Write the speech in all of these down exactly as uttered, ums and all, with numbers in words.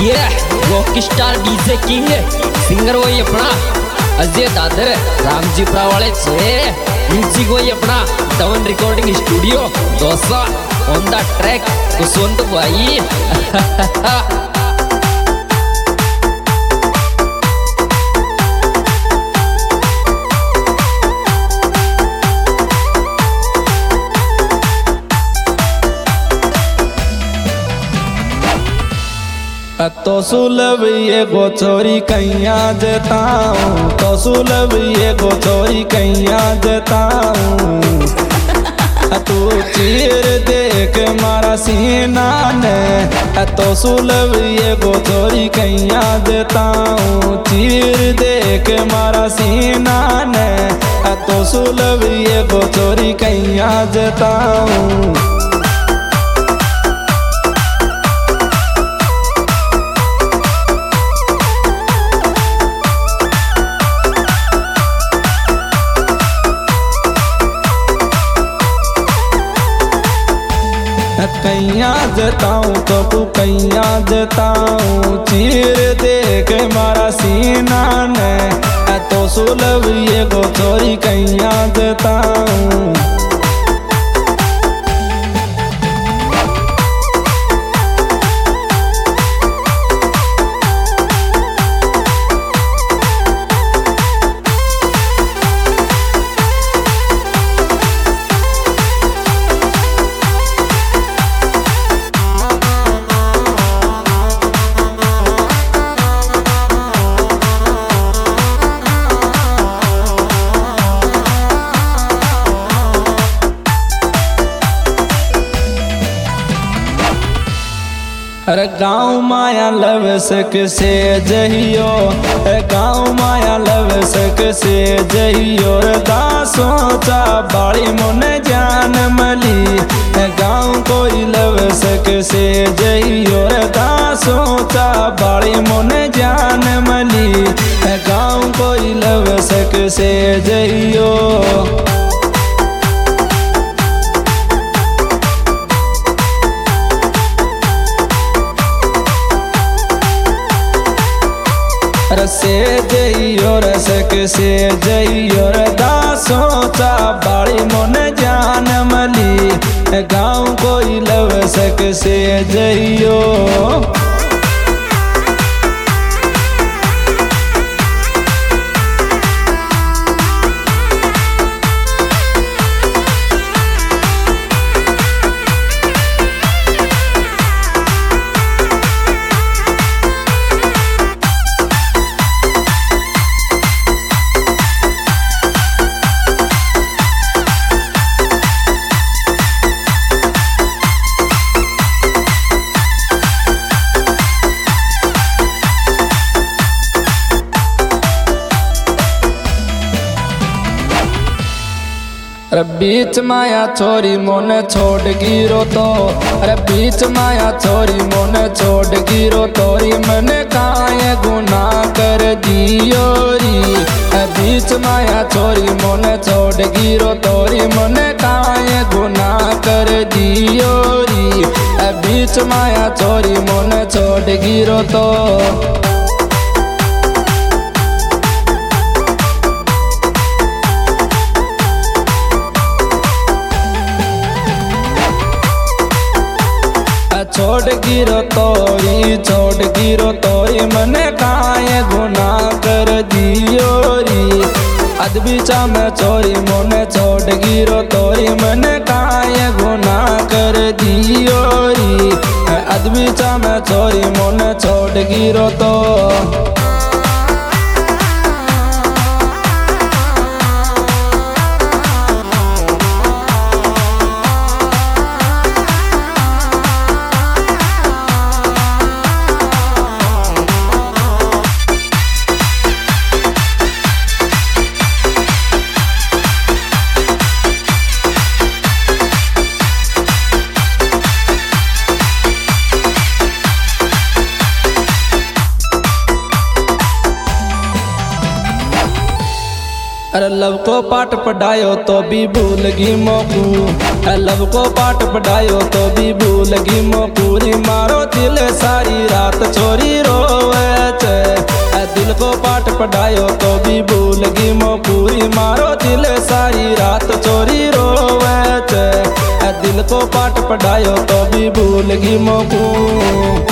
ये rock star DJ king singer वही अपना अजय दादर रामजीपुरा वाले से म्यूजिक वही अपना डवन रिकॉर्डिंग स्टूडियो दोसा ऑन द ट्रैक कुशवंत भाई। तो सुलभ ये गो छोरी कैया जताऊं, तो सुलभ ये गो छोरी कैया जताऊं। तू चीर देख मारा सीना ने, तो सुलभ ये गो छोरी कैया जताऊं। चीर देख मारा सीना ने, तो सुलभ ये गो छोरी कैया जताऊं। कैया जताऊं तो तू कैया जताऊं। चीर देख मारा सीना ने, तो सुलभ ये गो छोरी कैया जताऊं। अरे गाँव माया लव सक से जहियो, गाँव माया लव सक से जहियो। दा सोचा बाड़ी मुने जान मली, गाँव कोई लव सक से जहियो। दा सोचा बाड़ी मुने जान मली, गाँव कोई लव सक से जहियो। से जइयो रसक से जइयो। दा सोचा बाड़ी मुन जान मली, गाँव कोई लव सक से जइयो। अरे बीच माया छोरी मोने छोड़ गिरो तो, अरे बीच माया छोरी मोने छोड़ गिरो तोरी। मैंने काहे गुनाह कर दियो री, बीच माया छोरी मोने छोड़ गिरो तोरी। मैंने काहे गुनाह कर दियो री, बीच माया छोरी मोने छोड़ गिरो तो। छोड़ गिरो तोरी, छोड़ गिरो तोरी। मने काहे गुनाह कर दियो री, अदबीचा में छोरी मोने छोड़ गिरो तोरी। मने काहे गुनाह कर दियो री, अदबीचा में छोरी मोने छोड़ गिरो तो। अरे लव को पाठ पढ़ायो तो भी भूल गई मोकू, लव को पाठ पढ़ायो तो भी भूल गई मोकूरी। मारो दिल सारी रात छोरी रोवे छे। दिल को पाठ पढ़ायो तो भी भूल गई मो पूरी मारो दिल सारी रात छोरी रोवे छे। दिल को पाठ पढ़ायो तो भी भूल गई मो पूरी।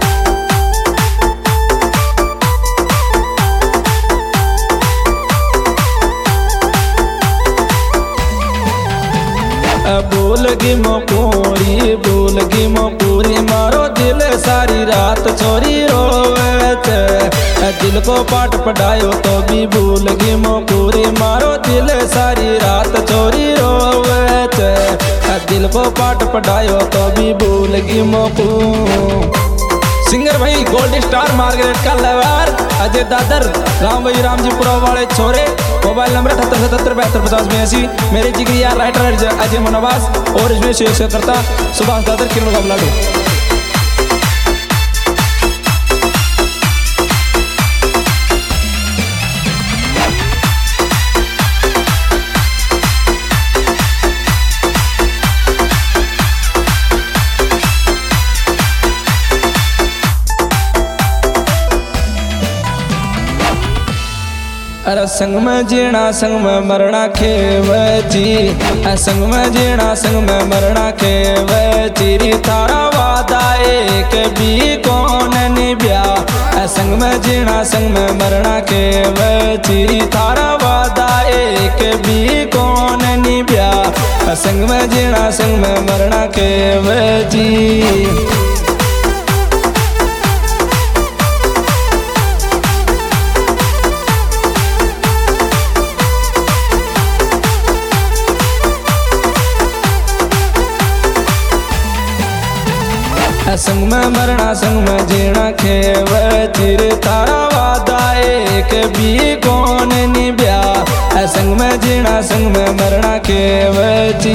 भूल गई मो पूरी भूल गई मो पूरी मारो दिल सारी रात छोरी रोवे छे। दिल को पाठ पढ़ायो तो भी भूल गई मो पूरी मारो दिल सारी रात छोरी रोवे छे। दिल को पाठ पढ़ायो तो भी भूल गई मो पूरी। सिंगर भाई गोल्ड स्टार मार्गरेट का लवार अजय दादर राम भाई रामजीपुरा वाले छोरे। मोबाइल नंबर अठहत्तर सतहत्तर बहत्तर पचास बयासी। मेरे जिगरी यार राइटर अजय मनोवास और इसमें शेयर करता सुभाष दादर किरण का बुलाडू। अरे संग में जीना संग में मरना खेवची। संग में जीना संग में मरना खेवची। थारा वादा एक भी कौन निभ्या। संग में जीना संग में मरना खेवची। थारा वादा एक भी कौन निभ्या। संग में जीना संग में मरना खेवची। संग में मरना संग में जीना खेवची। थारा वादा एक भी कौन निभ्या। संग में जीना संग में मरना खेवची।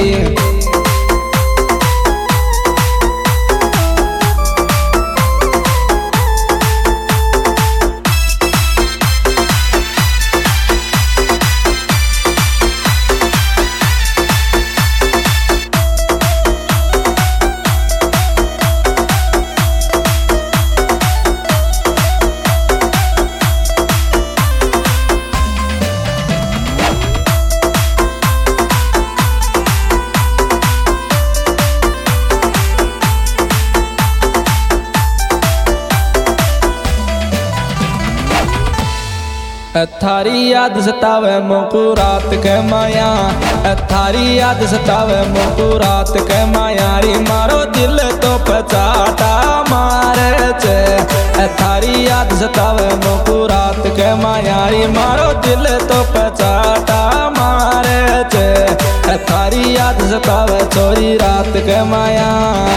थारी याद सतावे मोको रात के माया। थारी याद सतावे मोको रात के माया। री मारो दिल तो पचाटा मारे छे। थारी याद सतावे मोको रात के माया। री मारो दिल तो पचाटा मारे छे। थारी याद सतावे छोरी रात के माया।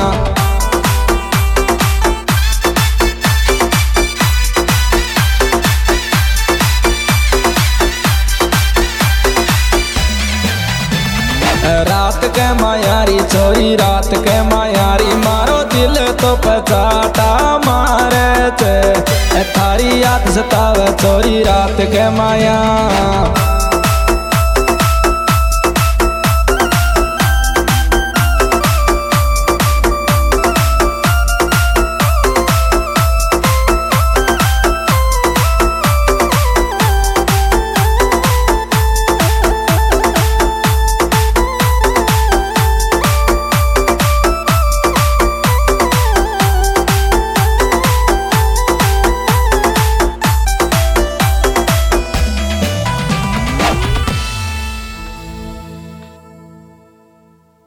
रात के मायारी छोरी रात के मायारी मारो दिल तो पचाटा मारे छे। थारी याद सतावे छोरी रात के माया।